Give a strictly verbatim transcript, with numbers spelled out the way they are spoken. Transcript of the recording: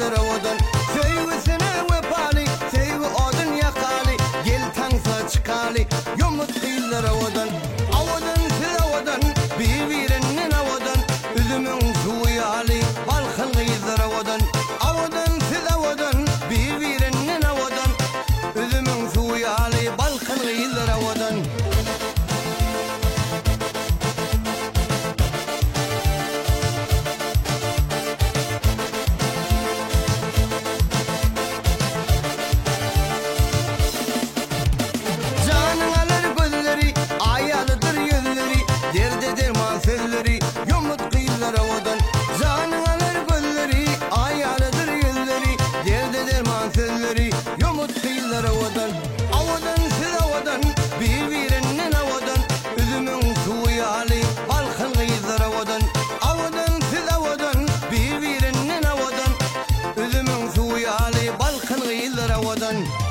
kıyılır avadan. Sevgisine vefali, sevgi odun yakali. Gel tansa çıkali, yumut kıyılır avadan. Avadan siz avadan, birbirinin avadan. Üzümün suyu ali, balkın kıyılır avadan. Avadan siz avadan, birbirinin avadan. Üzümün suyu ali, balkın kıyılır avadan. Avadan canın alır gölleri, ayalıdır yüzleri. Derde derman sözleri, yumut kıyılır avadan. Avadan siz avadan, birbirinin avadan. Üzümün suyu ali, balkın kıyılır avadan. Avadan siz avadan, birbirinin avadan. Üzümün suyu ali, balkın kıyılır avadan.